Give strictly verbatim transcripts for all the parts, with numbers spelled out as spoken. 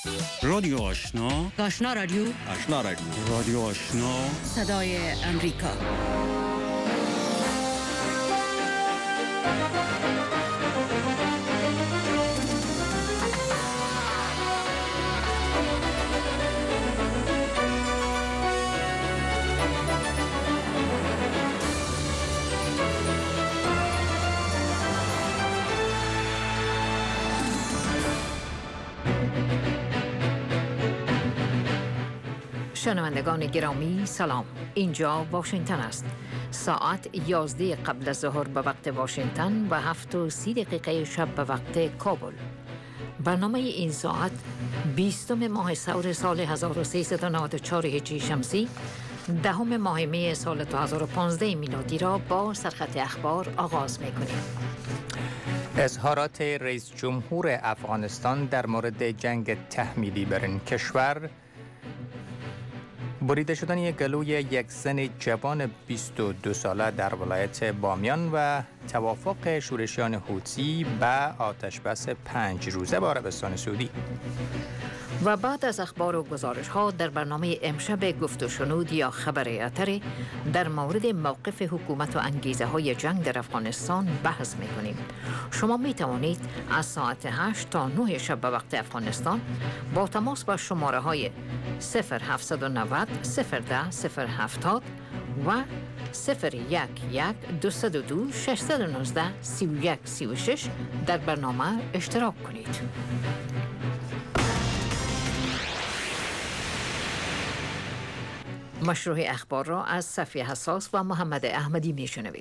رادیو آشنا، آشنا رادیو، آشنا رادیو، رادیو آشنا، صدای امریکا. شنوندگان گرامی سلام، اینجا واشنگتن است. ساعت یازده قبل از ظهر به وقت واشنگتن و هفت و سی دقیقه شب به وقت کابل. برنامه این ساعت بیستم ماه سور سال هزار و سیصد و نود و چهار هجری شمسی، دهم ماه می سال دو هزار و پانزده میلادی را با سرخط اخبار آغاز می‌کنیم. اظهارات رئیس جمهور افغانستان در مورد جنگ تحمیلی بر این کشور، بریده شدن یک گلوی یک زن جوان بیست و دو ساله در ولایت بامیان و توافق شورشیان حوثی به آتش بس پنج روزه با عربستان سعودی. و بعد از اخبار و گزارش ها در برنامه امشب گفت و شنود یا خبر اتری در مورد موقف حکومت و انگیزه های جنگ در افغانستان بحث می کنیم. شما می توانید از ساعت هشت تا نه شب به وقت افغانستان با تماس با شماره های صفر هفتصد و نود صفر ده صفر هفتاد و صفر یک یک دویست و دو ششصد و نوزده سی و یک سی و شش در برنامه اشتراک کنید. مشروع اخبار را از صفیه حساس و محمد احمدی میشنوید.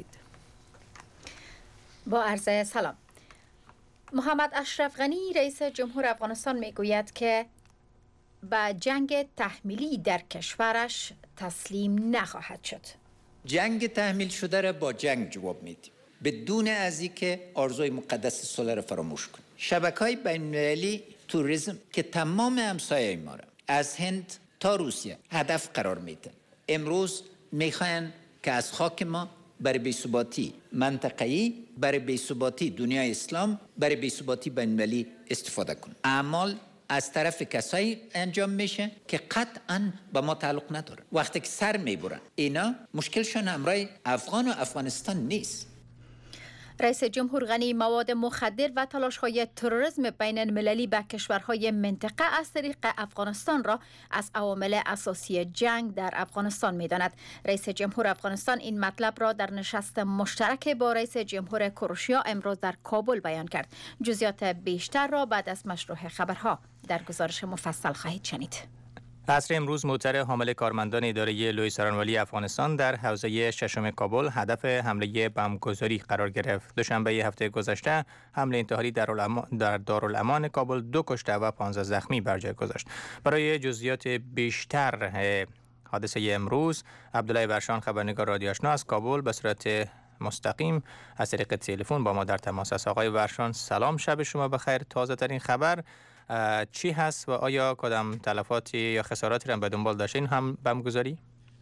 با عرض سلام. محمد اشرف غنی رئیس جمهور افغانستان میگوید که به جنگ تحمیلی در کشورش تسلیم نخواهد شد. جنگ تحمیل شده را با جنگ جواب میدیم، بدون از اینکه آرزوی مقدس صلح را فراموش کنیم. شبکه‌های بین‌المللی توریسم که تمام همسایه‌های ما را از هند تا روسیه هدف قرار میده، امروز میخواین که از خاک ما برای بی‌ثباتی منطقه‌ای، برای بی‌ثباتی دنیای اسلام، برای بی‌ثباتی بین‌المللی استفاده کنن. اعمال از طرف کسایی انجام میشه که قطعاً به ما تعلق نداره. وقتی که سر میبرن اینا مشکلشون امرای افغان و افغانستان نیست. رئیس جمهور غنی مواد مخدر و تلاش‌های تروریسم بین المللی به کشورهای منطقه از طریق افغانستان را از عوامل اساسی جنگ در افغانستان می‌داند. رئیس جمهور افغانستان این مطلب را در نشست مشترک با رئیس جمهور کروشیا امروز در کابل بیان کرد. جزئیات بیشتر را بعد از مشروع خبرها در گزارش مفصل خواهید شنید. عصر امروز موتر حامل کارمندان اداره لوی سرانوالی افغانستان در حوزه ششم کابل هدف حمله بمبگذاری قرار گرفت. دوشنبه هفته گذشته حمله انتحاری در در دارالامان کابل دو کشته و پانزده زخمی بر جای گذاشت. برای جزئیات بیشتر حادثه امروز، عبدالله ورشان خبرنگار رادیو آشنا از کابل به صورت مستقیم از طریق تلفن با ما در تماس است. آقای ورشان سلام، شب شما بخیر. تازه ترین خبر چی هست و آیا کدام تلفاتی یا خساراتی را به دنبال داشتین هم بمبگذاری؟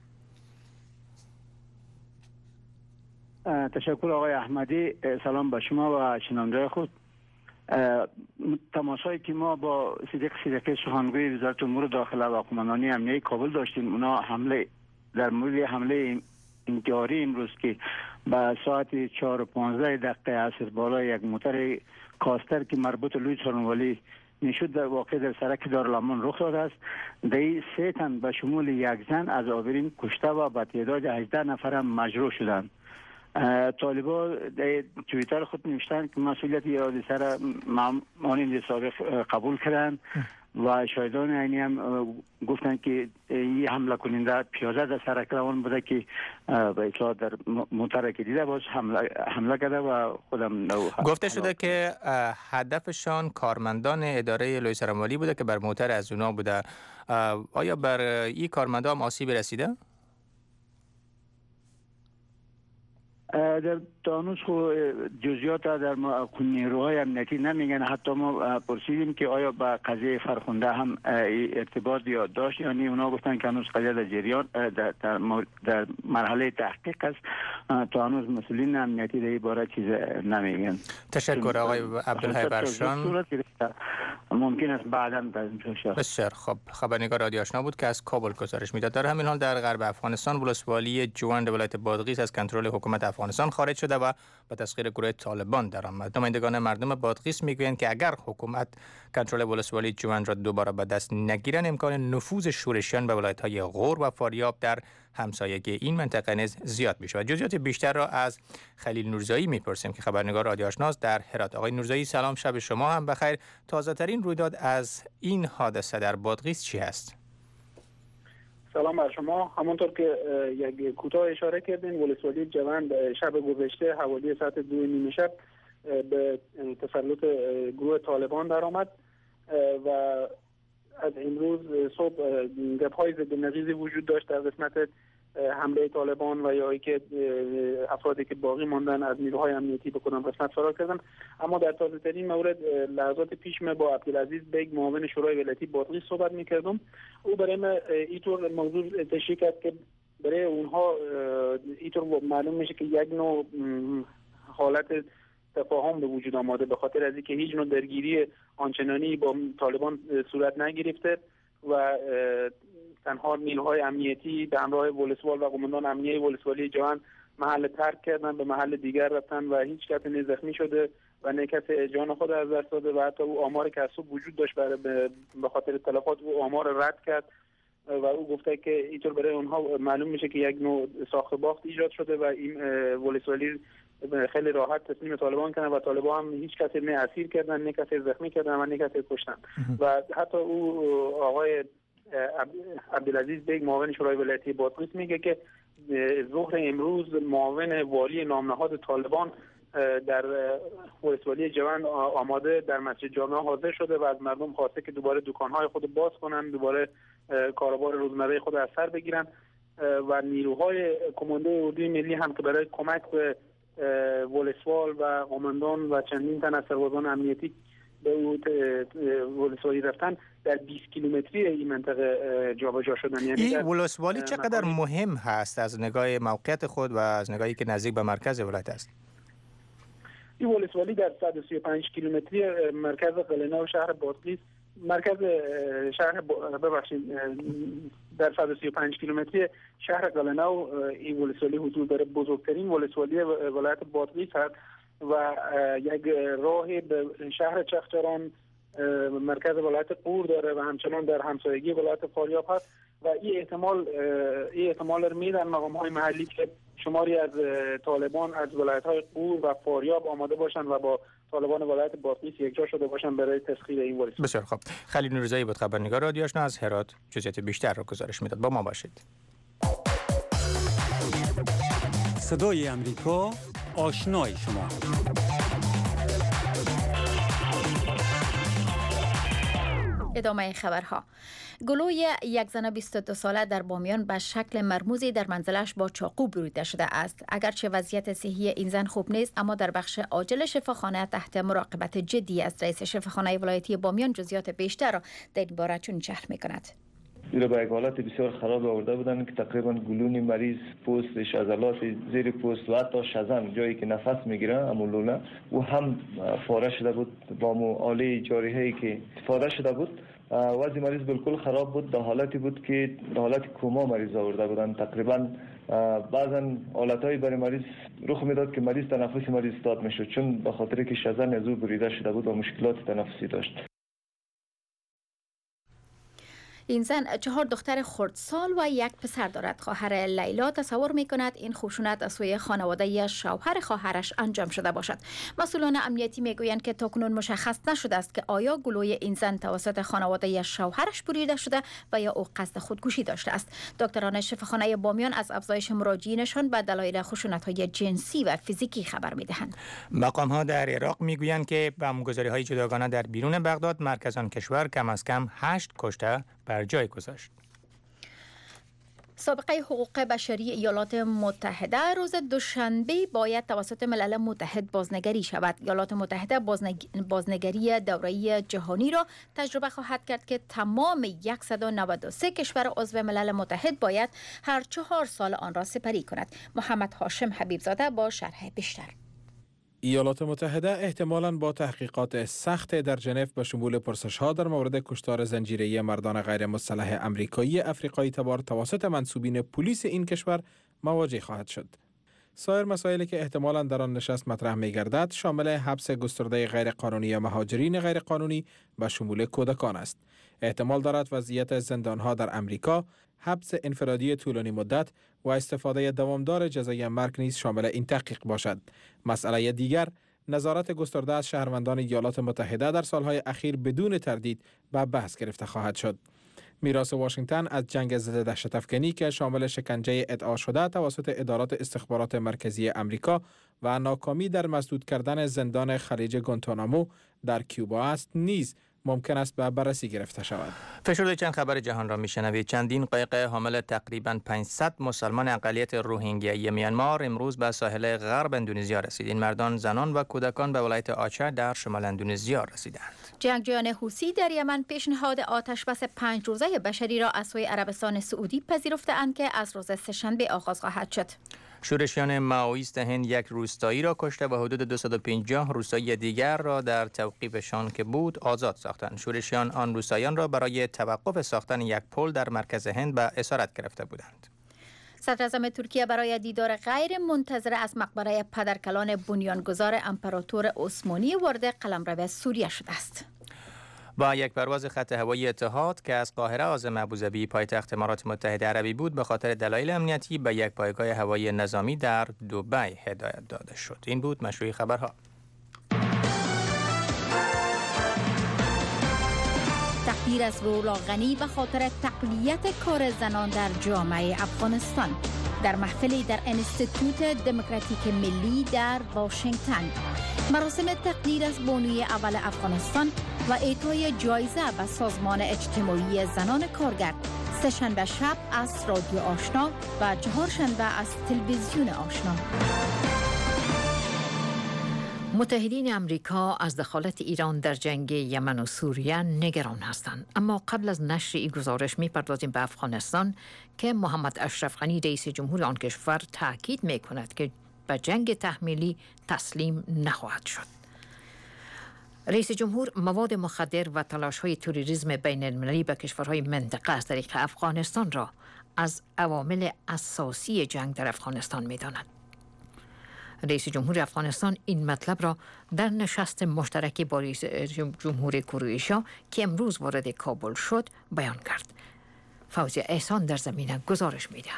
تشکر آقای احمدی. سلام به شما و شنونده خود. تماسایی که ما با صدیق صدیقی سخنگوی وزارت امور داخله و قماندانی امنیه کابل داشتیم، اونا حمله در مورد حمله انتحاری امروز که به ساعت چهار و پانزده دقیقه عصر بالای یک موتر کاستر که مربوط لوی سرانوالی میشد در واقع در سرک دارالامان رخ داده است. در سه تن به شمول یک زن از آورین کشته و به تعداد هجده نفر هم مجروح شدند. طالبان در توییتر خود نوشتند که مسئولیت این حادثه را مانند سابق قبول کردند و شاهدان عینی هم گفتند که این حمله کننده پیاده در سرک روان بوده که به اطلاع در موتر که دیده باز حمله, حمله کرده و خودم گفته شده که هدفشان کارمندان اداره لوی سرانوالی بوده که بر موتر از اونا بوده. آیا بر این کارمندان آسیب رسیده؟ در تانوس خو جزئیات در نیروهای امنیتی نمیگن. حتی ما پرسیدیم که آیا با قضیه فرخنده هم ارتباط یا داشت، یعنی اونا گفتن که هنوز قضیه در جریان در, در, در مرحله تحقیق است. تا هنوز مسئولین امنیتی در این باره چیز نمیگن. تشکر آقای عبدالله ورشان. ممکن است بعدا در اینجا شد. بسیار خب. خبرنگار رادیو آشنا بود که از کابل گزارش میداد. در همین حال در غرب افغانستان ولسوالی جوان ولایت بادغیس از کنترل حکومت افغانستان خارج شده و به تسخیر گروه طالبان درآمد. نمایندگان مردم بادغیس میگویند که اگر حکومت کنترل ولسوالی جوان را دوباره به دست نگیرند امکان نفوذ شورشیان به ولایت‌های غور و فاریاب در همسایگی این منطقه نیز زیاد میشه. جزئیات بیشتر را از خلیل نورزایی میپرسیم که خبرنگار رادیو آشناست در هرات. آقای نورزایی سلام، شب شما هم بخیر. تازه ترین رویداد از این حادثه در بادغیس چی است؟ سلام بر شما. همونطور که یک کوتاه اشاره کردین، ولسوالی جوند شب گذشته حوالی ساعت دو نیم شب به تسلط گروه طالبان درآمد و از امروز صبح گپ‌های ضد نقیضی وجود داشت در قسمت حمله طالبان و یا اینکه افرادی که باقی ماندن از نیروهای امنیتی به کدام قسمت فرار کردن. اما در تازه ترین مورد لحظات پیش من با عبدالعزیز بیگ معاون شورای ولایتی بادغیس صحبت می‌کردم. او برای من اینطور موضوع تشریح کرد که برای اونها اینطور معلوم میشه که یک نوع حالت تفاهم به وجود آمده به خاطر از اینکه هیچ نوع درگیری آنچنانی با طالبان صورت نگرفته و تنها نیروهای امنیتی به همراه ولسوال و قماندان امنیه ولسوالی جوان محل ترک کردن، به محل دیگر رفتن و هیچ کس زخمی شده و نه کس جان خود از دست داده و حتی او آمار که اصلا وجود داشت برای به خاطر تلفات او آمار رد کرد و او گفته که اینطور برای اونها معلوم میشه که یک نوع ساخت باخت ایجاد شده و این ولسوالی خیلی راحت تسلیم طالبان کردن و طالبان هم هیچ کسی نه اسیر کردن، نه کسی زخمی کردن و نه کسی کشتن. و حتی او آقای عبدالعزیز بیگ معاون شورای ولایتی بادغیس میگه که ظهر امروز معاون والی نامنهاد طالبان در ولسوالی جوان آماده در مسجد جامعه حاضر شده و از مردم خواسته که دوباره دکانهای خود باز کنن، دوباره کاروبار روزمره خود از سر بگیرن و نیروهای کمانده اردوی ملی هم که برای کمک به ولسوال و قماندان و چندین تن از سربازان امنیتی به او ولسوالی رفتن در بیست کیلومتری این منطقه جابجا شدن. یعنی این ولسوالی چقدر مهم هست از نگاه موقعیت خود و از نگاهی که نزدیک به مرکز ولایت است؟ این ولسوالی در صد و سی و پنج کیلومتری مرکز قلعه‌نو و شهر بادغیس، مرکز شهر ببخشید در صد و سی و پنج کیلومتری شهر قلعه‌نو این ولسوالی حضور داره. بزرگترین ولسوالی ولایت بادغیس هست و یک راه به شهر چخچران مرکز ولایت غور داره و همچنان در همسایگی ولایت فاریاب هست و این احتمال این احتمال رو میدن مقام‌های محلی که شماری از طالبان از ولایت‌های غور و فاریاب آماده باشن و با طالبان ولایت بادغیس یکجا شده باشن برای تسخیر این ولسوالی. بسیار خوب. خلیل نورزایی بود خبرنگار رادیو آشنا از هرات جزئیات بیشتر را گزارش میداد. با ما باشید. صدای امریکا، آشنای شما. ادامه خبرها. گلوی یک زن بیست و دو ساله در بامیان به شکل مرموزی در منزلش با چاقو بریده شده است. اگرچه وضعیت صحی این زن خوب نیست، اما در بخش عاجل شفاخانه تحت مراقبت جدی از رئیس شفاخانه ولایتی بامیان. جزئیات بیشتر را در این باره چون شرح می‌کند. این را به یک حالت بسیار خراب آورده بودند که تقریبا گلون مریض، پوستش، عضلات زیر پوست و حتی شزن جایی که نفس میگیره امولونه او هم فاره شده بود. با مو آله جاریه‌ای که فاره شده بود وضع مریض بالکل خراب بود. در حالتی بود که در حالت کوما مریض آورده بودند. تقریبا بعضا حالتهای برای مریض رخ میداد که مریض تنفس مریض استاد میشد چون به خاطر که شزن از او بریده شده بود و مشکلات تنفسی داشت. این زن چهار دختر خردسال و یک پسر دارد. خواهر لیلا تصور می کند این خشونت از سوی خانواده شوهر خواهرش انجام شده باشد. مسئولان امنیتی می گویند که تاکنون مشخص نشده است که آیا گلوی این زن توسط خانواده شوهرش بریده شده و یا او قصد خودکشی داشته است. دکتران شفاخانه بامیان از افزایش مراجعینشان به دلایل خشونت‌های جنسی و فیزیکی خبر می دهند. مقام‌ها در عراق می گویند که بمبگذاری‌های جداگانه در بیرون بغداد مرکز آن کشور کم از کم هشت کشته بر جای گذاشت. سابقه حقوق بشری ایالات متحده روز دوشنبه باید توسط ملل متحد بازنگری شود. ایالات متحده بازنگ... بازنگری دوره‌ای جهانی را تجربه خواهد کرد که تمام صد و نود و سه کشور عضو ملل متحد باید هر چهار سال آن را سپری کند. محمد هاشم حبیبزاده با شرح بیشتر. ایالات متحده احتمالاً با تحقیقات سخت در ژنو به شمول پرسش‌ها در مورد کشتار زنجیره‌ای مردان غیر مسلح آمریکایی افریقایی تبار توسط منسوبین پلیس این کشور مواجه خواهد شد. سایر مسائلی که احتمالاً در آن نشست مطرح می‌گردد شامل حبس گسترده غیرقانونی مهاجرین غیرقانونی و شمول کودکان است. احتمال دارد وضعیت زندان‌ها در امریکا، حبس انفرادی طولانی مدت و استفاده دوامدار جزای مرگ نیز شامل این تحقیق باشد. مسئله دیگر، نظارت گسترده از شهروندان ایالات متحده در سالهای اخیر بدون تردید به بحث گرفته خواهد شد. میراث واشنگتن از جنگ ضد دهشت‌افکنی که شامل شکنجه ادعا شده توسط ادارات استخبارات مرکزی امریکا و ناکامی در مسدود کردن زندان خلیج گوانتانامو در کیوبا است نیز ممکن است به بررسی گرفته شود. فشرده چند خبر جهان را میشنوید. چندین قایق حامل تقریباً پانصد مسلمان اقلیت روهینگیایی میانمار امروز به ساحل غرب اندونزیا رسید. این مردان، زنان و کودکان به ولایت آچه در شمال اندونزیا رسیدند. جنگجویان حوثی در یمن پیشنهاد آتش بس پنج روزه بشری را از سوی عربستان سعودی پذیرفته‌اند که از روز سه‌شنبه آغاز خواهد شد. شورشیان مائویست هند یک روستایی را کشته و حدود دویست و پنجاه روستایی دیگر را در توقیفشان که بود آزاد ساختند. شورشیان آن روستاییان را برای توقف ساختن یک پل در مرکز هند به اسارت گرفته بودند. صدر اعظم ترکیه برای دیدار غیر منتظره از مقبره پدرکلان بنیانگذار امپراتور عثمانی وارد قلمرو سوریه شده است. با یک پرواز خط هوایی اتحاد که از قاهره عاصمه ابوظبی پایتخت امارات متحده عربی بود، به خاطر دلایل امنیتی به یک پایگاه هوایی نظامی در دبی هدایت داده شد. این بود مشروع خبرها. تقدیر از رولا غنی به خاطر تقویت کار زنان در جامعه افغانستان در محفلی در انستیتوت دموکراتیک ملی در واشنگتن. مراسم تقدیر از بانوی اول افغانستان و اعطای جایزه به سازمان اجتماعی زنان کارگر سه‌شنبه شب از رادیو آشنا و چهارشنبه از تلویزیون آشنا. متحدین امریکا از دخالت ایران در جنگ یمن و سوریه نگران هستند، اما قبل از نشر این گزارش می‌پردازیم به افغانستان که محمد اشرف غنی رئیس جمهور آن کشور تاکید می‌کند که به جنگ تحمیلی تسلیم نخواهد شد. رئیس جمهور مواد مخدر و تلاش‌های تروریسم بین المللی به کشورهای منطقه از طریق افغانستان را از عوامل اساسی جنگ در افغانستان می‌داند. رئیس جمهور افغانستان این مطلب را در نشست مشترکی با رئیس جمهور کرواتیا که امروز وارد کابل شد بیان کرد. فوزیه احسان در زمینه گزارش می‌دهد.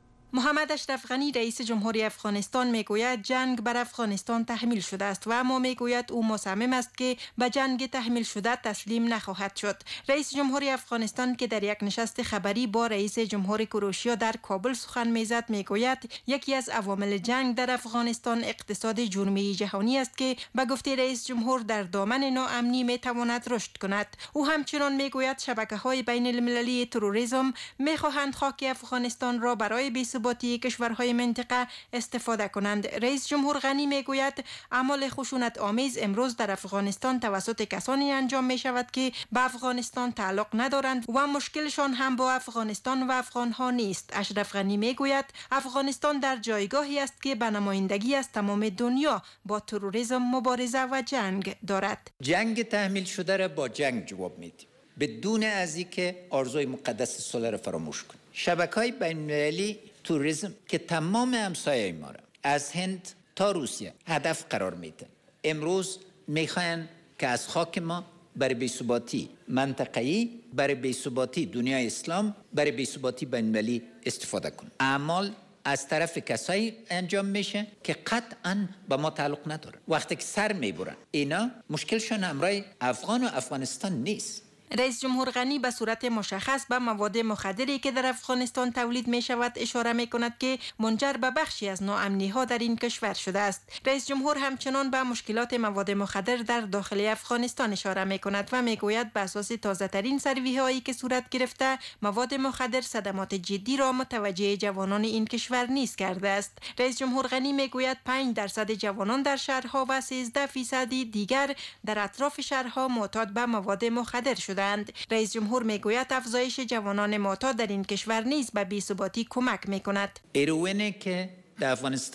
محمد اشرف غنی رئیس جمهوری افغانستان میگوید جنگ بر افغانستان تحمیل شده است و اما میگوید او مصمم است که به جنگ تحمیل شده تسلیم نخواهد شد. رئیس جمهوری افغانستان که در یک نشست خبری با رئیس جمهور کرواتیا در کابل سخن میزد میگوید یکی از عوامل جنگ در افغانستان اقتصاد جرمی جهانی است که به گفته رئیس جمهور در دامن ناامنی میتواند رشد کند. او همچنان میگوید شبکه‌های بین المللی تروریسم میخواهند خاک افغانستان را برای بی‌ثباتی کشورهای منطقه استفاده کنند. رئیس جمهور غنی میگوید اعمال خشونت آمیز امروز در افغانستان توسط کسانی انجام می شود که به افغانستان تعلق ندارند و مشکلشان هم با افغانستان و افغانها نیست. اشرف غنی میگوید افغانستان در جایگاهی است که به نمایندگی از تمام دنیا با تروریسم مبارزه و جنگ دارد. جنگ تحمیل شده را با جنگ جواب میدیم، بدون از اینکه آرزوی مقدس صلح را فراموش کنیم. شبکه‌های بین‌المللی توریسم که تمام همسایه ما را از هند تا روسیه هدف قرار میده، امروز میخواین که از خاک ما برای بی‌ثباتی منطقه‌ای، برای بی‌ثباتی دنیای اسلام، برای بی‌ثباتی بین‌المللی استفاده کنند. اعمال از طرف کسایی انجام میشه که قطعاً به ما تعلق نداره. وقتی که سر میبرن اینا مشکلشون همراه افغان و افغانستان نیست. رئیس جمهور غنی به صورت مشخص به مواد مخدری که در افغانستان تولید می شود اشاره می کند که منجر به بخشی از ناامنی ها در این کشور شده است. رئیس جمهور همچنان به مشکلات مواد مخدر در داخل افغانستان اشاره می کند و می گوید به اساس تازه ترین سروی هایی که صورت گرفته مواد مخدر صدمات جدی را متوجه جوانان این کشور نیز کرده است. رئیس جمهور غنی می گوید پنج درصد جوانان در شهرها و سیزده فیصدی دیگر در اطراف شهرها معتاد به مواد مخدر شده. رئیس جمهور میگوید افزایش جوانان معتاد در این کشور نیز به بی‌ثباتی کمک میکند. هروئین که در افغانستان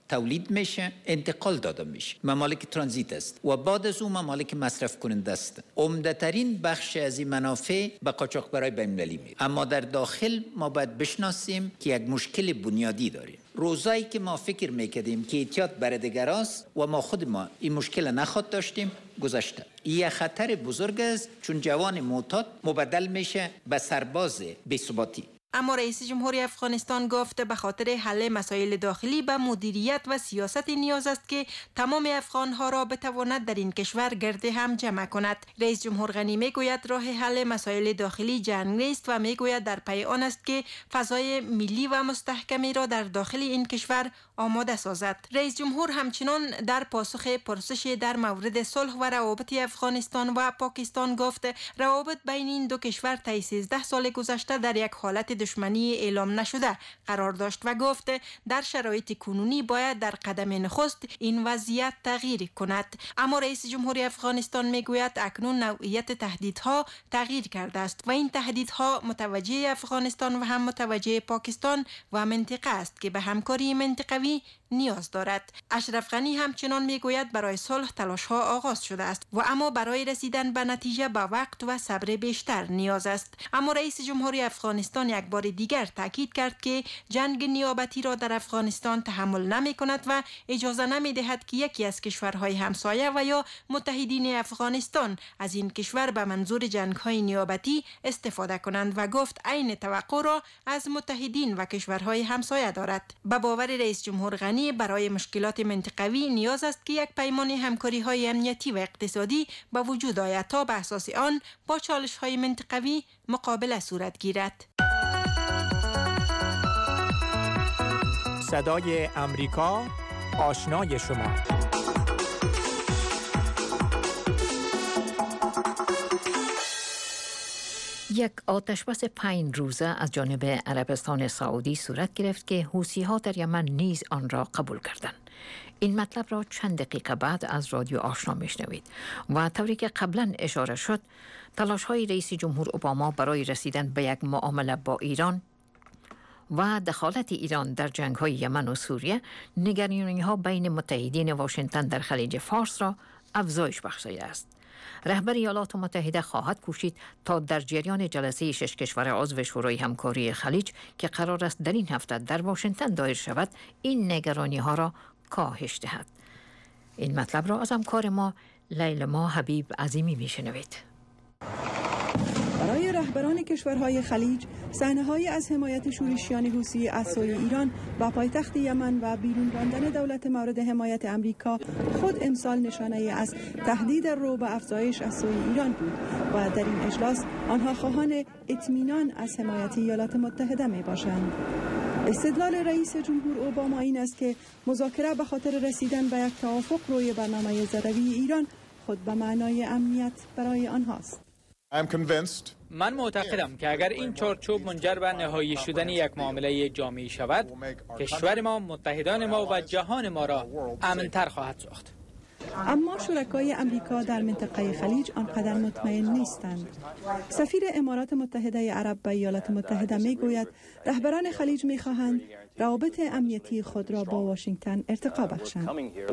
تولید میشه، انتقال داده میشه. ممالک ترانزیت است و بعد از اون ممالک مصرف کننده است. عمده ترین بخش از این منافع به قاچاقبرای بین المللی میره. اما در داخل ما باید بشناسیم که یک مشکل بنیادی داریم. روزایی که ما فکر میکردیم که احتیاط بر دیگر است و ما خود ما این مشکل نخواد داشتیم، گذشته. این خطر بزرگ است، چون جوان معتاد مبدل میشه به سرباز بی‌ثباتی. اما رئیس جمهوری افغانستان گفت به خاطر حل مسائل داخلی به مدیریت و سیاست نیاز است که تمام افغانها را بتواند در این کشور گرد هم جمع کند. رئیس جمهور غنی میگوید راه حل مسائل داخلی جنگ نیست و میگوید در پی آن است که فضای ملی و مستحکمی را در داخل این کشور آماده سازد. رئیس جمهور همچنان در پاسخ پرسش در مورد صلح و روابط افغانستان و پاکستان گفت روابط بین این دو کشور طی سیزده سال گذشته در یک حالت دشمنی اعلام نشده قرار داشت و گفت در شرایط کنونی باید در قدم نخست این وضعیت تغییر کند. اما رئیس جمهوری افغانستان میگوید اکنون نوعیت تهدیدها تغییر کرده است و این تهدیدها متوجه افغانستان و هم متوجه پاکستان و منطقه است که به همکاری منطقوی نیاز دارد. اشرف غنی همچنان میگوید برای صلح تلاش‌ها آغاز شده است و اما برای رسیدن به نتیجه به وقت و صبر بیشتر نیاز است. اما رئیس جمهوری افغانستان یک بار دیگر تاکید کرد که جنگ نیابتی را در افغانستان تحمل نمی کند و اجازه نمی دهد که یکی از کشورهای همسایه و یا متحدین افغانستان از این کشور به منظور جنگ‌های نیابتی استفاده کنند و گفت عین توقع را از متحدین و کشورهای همسایه دارد. به باور رئیس جمهور غنی برای مشکلات منطقوی نیاز است که یک پیمان همکاری‌های امنیتی و اقتصادی به وجود آید تا به اساس آن با چالش‌های منطقوی مقابله صورت گیرد. صدای امریکا، آشنای شما. یک آتشبس پنج روزه از جانب عربستان سعودی صورت گرفت که حوثی‌ها در یمن نیز آن را قبول کردند. این مطلب را چند دقیقه بعد از رادیو آشنا میشنوید و طوری که قبلا اشاره شد تلاش‌های رئیس جمهور اوباما برای رسیدن به یک معامله با ایران و دخالت ایران در جنگ‌های یمن و سوریه نگرانی‌ها بین متحدین واشنگتن در خلیج فارس را افزایش بخشیده است. رهبر ایالات متحده خواهد کوشید تا در جریان جلسه شش کشور عضو شورای همکاری خلیج که قرار است در این هفته در واشنگتن دایر شود این نگرانی‌ها را کاهش دهد. این مطلب را از همکار ما لیلما حبیب عظیمی میشنوید. برای رهبران کشورهای خلیج صحنه‌هایی از حمایت شورشیان حوثی از سوی ایران و پایتخت یمن و بیرون راندن دولت مورد حمایت امریکا خود امسال نشانه از تهدید رو به افزایش از سوی ایران بود و در این اجلاس آنها خواهان اطمینان از حمایت ایالات متحده می باشند. استدلال رئیس جمهور اوباما این است که مذاکره به خاطر رسیدن به یک توافق روی برنامه ضروری ایران خود به معنای امنیت برای آنهاست. من معتقدم که اگر این چارچوب منجر به نهایی شدن یک معامله جامعی شود، کشور ما، متحدان ما و جهان ما را امن‌تر خواهد ساخت. اما شرکای امریکا در منطقه خلیج آنقدر مطمئن نیستند. سفیر امارات متحده عرب به ایالات متحده می گوید رهبران خلیج می خواهند روابط امنیتی خود را با واشنگتن ارتقا بخشند.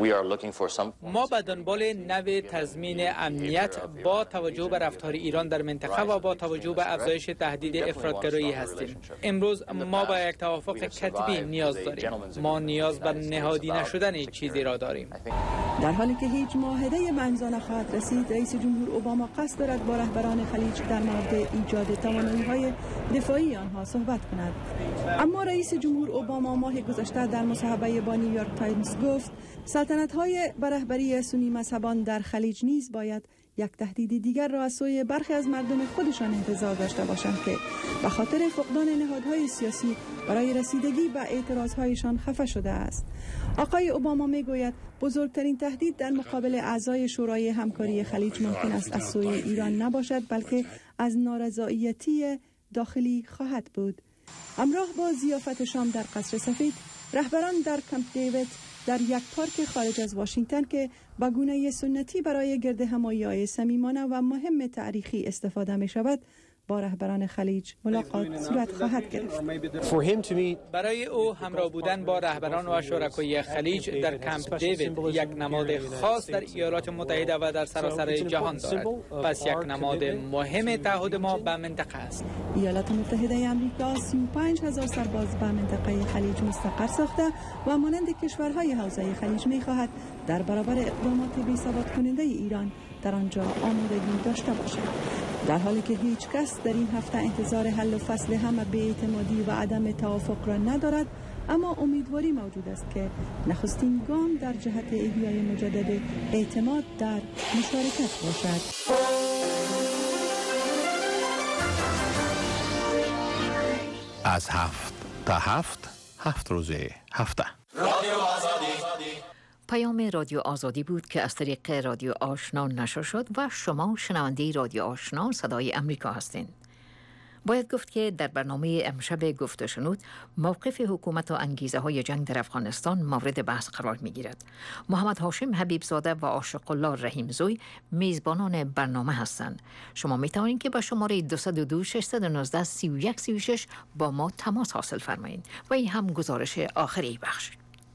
ما به دنبال نوع تضمین امنیت با توجه به رفتار ایران در منطقه و با توجه به افزایش تهدید افراطگرایی هستیم. امروز ما با یک توافق کتبی نیاز داریم. ما نیاز به نهادی نشدن چیزی را داریم. در حالی که هیچ معاهده منزا نخواهد رسید، رئیس جمهور اوباما قصد دارد با رهبران خلیج در مورد ایجاد توانایی‌های دفاعی آنها صحبت کند. اما رئیس جمهور اوباما ماه گذشته در مصاحبه با نیویورک تایمز گفت سلطنت‌های به رهبری سنی مذهبان در خلیج نیز باید یک تهدید دیگر را از سوی برخی از مردم خودشان انتظار داشته باشند که به خاطر فقدان نهادهای سیاسی برای رسیدگی به اعتراضهایشان خفه شده است. آقای اوباما میگوید بزرگترین تهدید در مقابل اعضای شورای همکاری خلیج ممکن است از سوی ایران نباشد، بلکه از نارضایتی داخلی خواهد بود. همراه با ضیافت شام در قصر سفید، رهبران در کمپ دیوید در یک پارک خارج از واشنگتن که با گونه سنتی برای گرد همایی‌های صمیمانه و مهم تاریخی استفاده می شود، با رهبران خلیج ملاقات صورت خواهد گرفت. برای او همراه بودن با رهبران و شرکای خلیج در کمپ دیوید یک نماد خاص در ایالات متحده و در سراسر جهان دارد. پس یک نماد مهم تعهد ما به منطقه است. ایالات متحده آمریکا سی و پنج هزار سرباز به منطقه خلیج مستقر ساخته و مانند کشورهای حوزه خلیج می‌خواهد در برابر اقدامات بی‌ثبات کننده ایران در آنجا آمادگی داشته باشد. در حالی که هیچ کس در این هفته انتظار حل و فصل همه بی‌اعتمادی و عدم توافق را ندارد، اما امیدواری موجود است که نخستین گام در جهت احیای مجدد اعتماد در مشارکت باشد. از هفت تا هفت هفت روزه هفته رادیو آزادی. پیام رادیو آزادی بود که از طریق رادیو آشنا نشر شد و شما شنونده رادیو آشنا صدای امریکا هستین. باید گفت که در برنامه امشب گفت و شنود موقف حکومت و انگیزه های جنگ در افغانستان مورد بحث قرار می گیرد. محمد هاشم حبیب زاده و عاشق الله رحیم زوی میزبانان برنامه هستند. شما می توانید که با شماره دو صفر دو شش یک نه سه یک سه شش با ما تماس حاصل فرمایید. و این هم گزارش آخری بخش.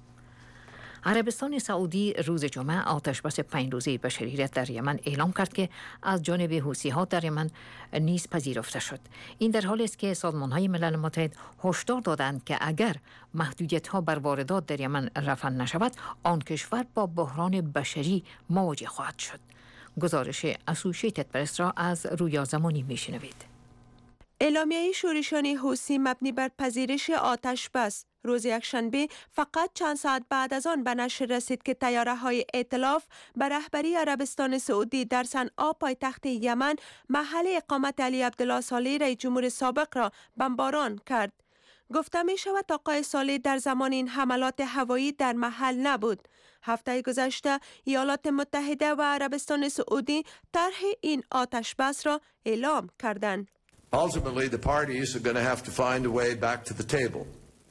عربستان سعودی روز جمعه آتش بس پنج روزه بشریت در یمن اعلام کرد که از جانب حوثی‌ها در یمن نیز پذیرفته شد. این در حالی است که سازمان‌های ملل متحد هشدار دادند که اگر محدودیت‌ها بر واردات در یمن رفع نشود، آن کشور با بحران بشری مواجه خواهد شد. گزارش اسوشییتد پرس را از رویا زمانی می‌شنوید. اعلامیه شورشان حوثی مبنی بر پذیرش آتش بس روز یکشنبه فقط چند ساعت بعد از آن به نشر رسید که طیاره های ائتلاف به رهبری عربستان سعودی در صنعا پایتخت یمن محل اقامت علی عبدالله صالح رئیس جمهور سابق را بمباران کرد. گفته می شود آقای صالح در زمان این حملات هوایی در محل نبود. هفته گذشته ایالات متحده و عربستان سعودی طرح این آتش بس را اعلام کردند. Ultimately, the parties are going to have to find a way back to the table.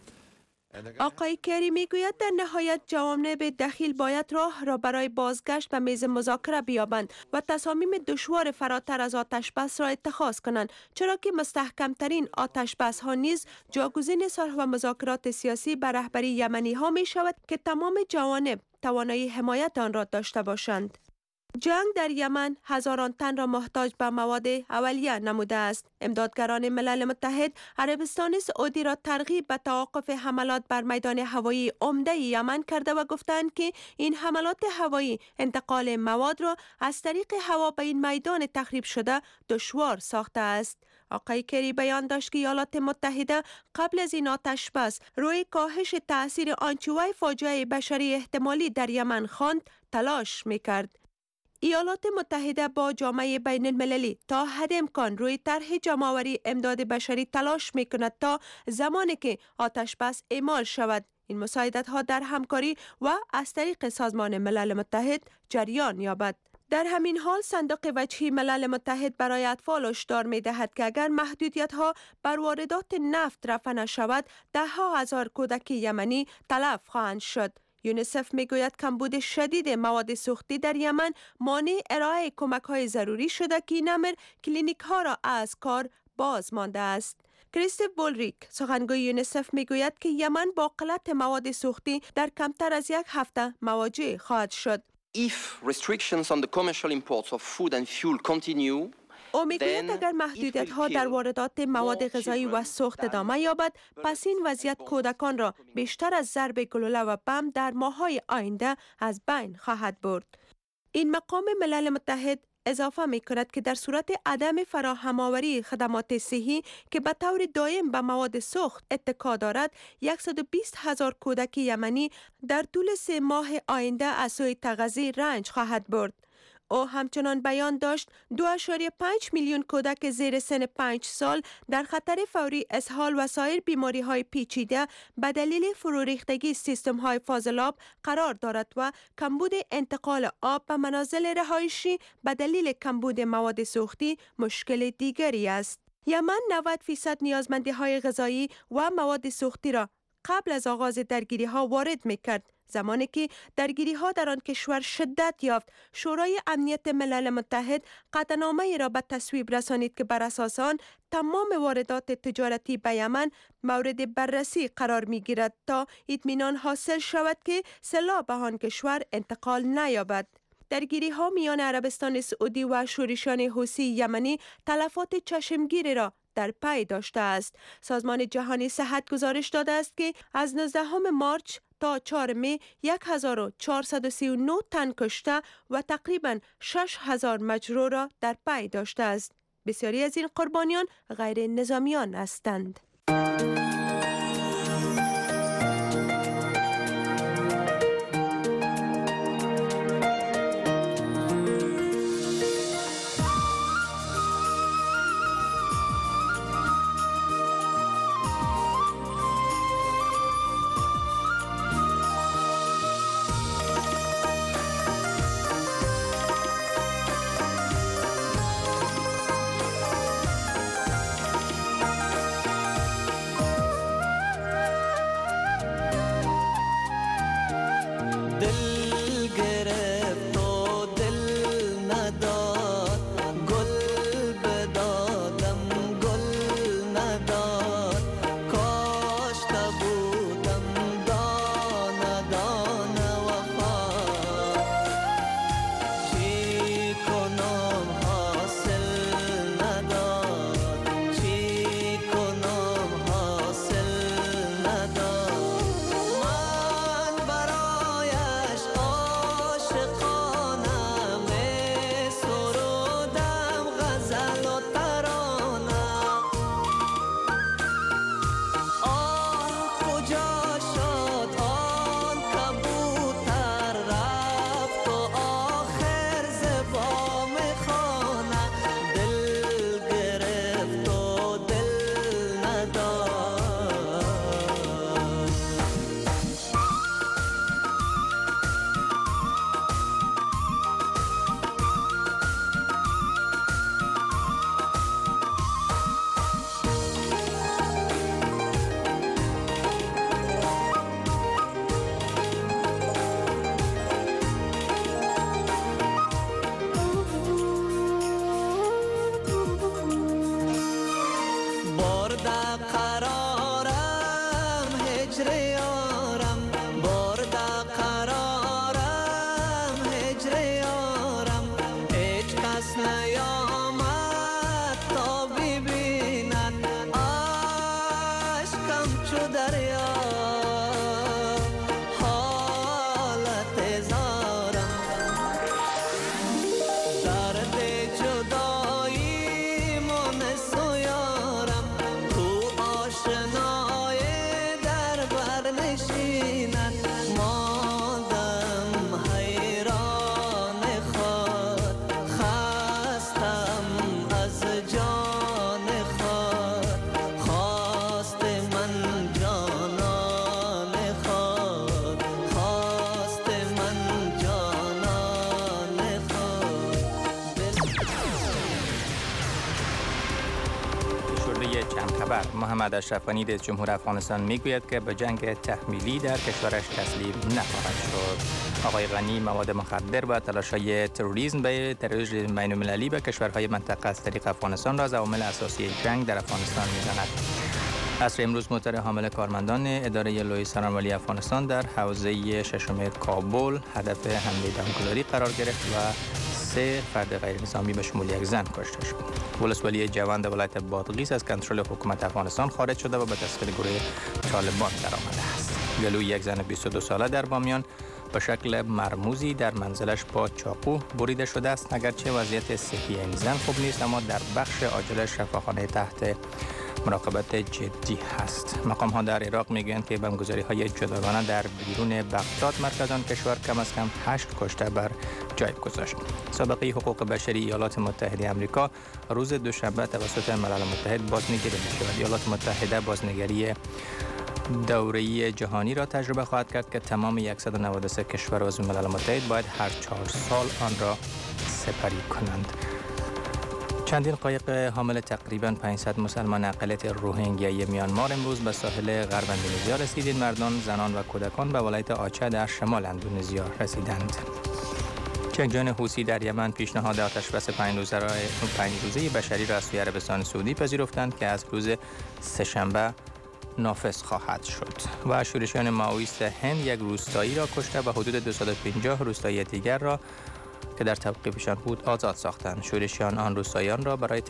آقای کری میگوید در نهایت جوانب دخیل باید راه را برای بازگشت به میز مذاکره بیابند و تصامیم دشوار فراتر از آتش بس را اتخاذ کنند، چرا که مستحکم ترین آتش بس ها نیز جاگزین صلح و مذاکرات سیاسی به رهبری یمنی ها می شود که تمام جوانب توانایی حمایت آن را داشته باشند. جنگ در یمن هزاران تن را محتاج به مواد اولیه نموده است. امدادگران ملل متحد عربستان سعودی را ترغیب به توقف حملات بر میدان هوایی عمده یمن کرده و گفتند که این حملات هوایی انتقال مواد را از طریق هوا به این میدان تخریب شده دشوار ساخته است. آقای کری بیان داشت که ایالات متحده قبل از این آتش بس روی کاهش تأثیر آنچه وی فاجعه بشری احتمالی در یمن خواند تلاش می‌کرد. ایالات متحده با جامعه بین المللی تا حد امکان روی طرح جمع‌آوری امداد بشری تلاش می‌کند تا زمانی که آتش بس اعمال شود این مساعدت ها در همکاری و از طریق سازمان ملل متحد جریان یابد. در همین حال صندوق وجهی ملل متحد برای اطفال هشدار می‌دهد که اگر محدودیت ها بر واردات نفت رفع نشود ده ها هزار کودک یمنی تلف خواهند شد. یونیسف میگوید کمبود شدید مواد سوختی در یمن مانع ارائه کمک‌های ضروری شده که این امر کلینیک‌ها را از کار باز مانده است. کریستوف بولریک سخنگوی یونیسف میگوید که یمن با قلت مواد سوختی در کمتر از یک هفته مواجه خواهد شد. If restrictions on the commercial imports of food and fuel continue, او میگوید اگر محدودیت ها در واردات مواد غذایی و سوخت ادامه یابد پس این وضعیت کودکان را بیشتر از ضرب گلوله و بم در ماه‌های آینده از بین خواهد برد. این مقام ملل متحد اضافه می کند که در صورت عدم فراهم آوری خدمات صحی که به طور دائم به مواد سوخت اتکا دارد صد و بیست هزار کودک یمنی در طول سه ماه آینده از سوی تغذیه رنج خواهد برد. او همچنان بیان داشت دو ممیز پنج میلیون کودک زیر سن پنج سال در خطر فوری اسهال و سایر بیماری های پیچیده به دلیل فروریختگی سیستم های فاضلاب قرار دارد و کمبود انتقال آب به منازل رهایشی به دلیل کمبود مواد سوختی مشکل دیگری است. یمن نود فیصد نیازمندی های غذایی و مواد سوختی را قبل از آغاز درگیری ها وارد می کرد، زمانی که درگیری ها در آن کشور شدت یافت، شورای امنیت ملل متحد قطعنامه را به تصویب رسانید که بر اساس آن تمام واردات تجارتی به یمن مورد بررسی قرار می گیرد تا اطمینان حاصل شود که سلاح به آن کشور انتقال نیابد. درگیری ها میان عربستان سعودی و شورشیان حوثی یمنی تلفات چشمگیری را در پی داشته است. سازمان جهانی صحت گزارش داده است که از نوزدهم مارچ تا چهارم می هزار و چهارصد و سی و نه تن کشته و تقریباً شش هزار مجروح را در پی داشته است. بسیاری از این قربانیان غیر نظامیان هستند. محمد اشرف غنی رئیس جمهور افغانستان میگوید که به جنگ تحمیلی در کشورش تسلیم نخواهد شد. آقای غنی مواد مخدر و تلاش‌های تروریسم به تروریسم بین‌المللی به کشورهای منطقه از طریق افغانستان را از عوامل اساسی جنگ در افغانستان می‌داند. عصر امروز معتر حامل کارمندان اداره لوی سرانولی افغانستان در حوزه ششم کابل هدف حمله بمبگذاری قرار گرفت و سه فرد غیر نظامی به شمول یک زن کشته شد. ولسوالی جوان در ولایت بادغیس از کنترل حکومت افغانستان خارج شده و به دستگیر گروه طالبان درآمده است. گلوی یک زن بیست و دو ساله در بامیان به شکل مرموزی در منزلش با چاقو بریده شده است. اگرچه وضعیت صحی این زن خوب نیست، اما در بخش عاجل شفاخانه تحت مراقبت جدی هست. مقام ها در عراق میگویند که بمبگذاری های جداگانه در بیرون بغداد مرکز آن کشور کم از کم هشت کشته بر جای گذاشت. سابقه حقوق بشری ایالات متحده آمریکا روز دوشنبه توسط ملل متحد بازنگری می‌شود. ایالات متحده بازنگری دوره‌ای جهانی را تجربه خواهد کرد که تمام صد و نود و سه کشور عضو ملل متحد باید هر چهار سال آن را سپری کنند. چندین قایق حامل تقریباً پانصد مسلمان اقلیت روهینگیایی میانمار امروز به ساحل غرب اندونزیا رسیدند. مردان، زنان و کودکان به ولایت آچه در شمال اندونزیا رسیدند. جنگجویان حوثی در یمن پیشنهاد آتشبس پنج روزه را پنج روزه بشری را از سوی عربستان سعودی پذیرفتند که از روز سه‌شنبه نافذ خواهد شد. و شورشیان مائویست هند یک روستایی را کشته و حدود دویست و پنجاه روستایی دیگر را که در توقیفشان بود آزاد ساختند. شورشیان آن روستاییان را برای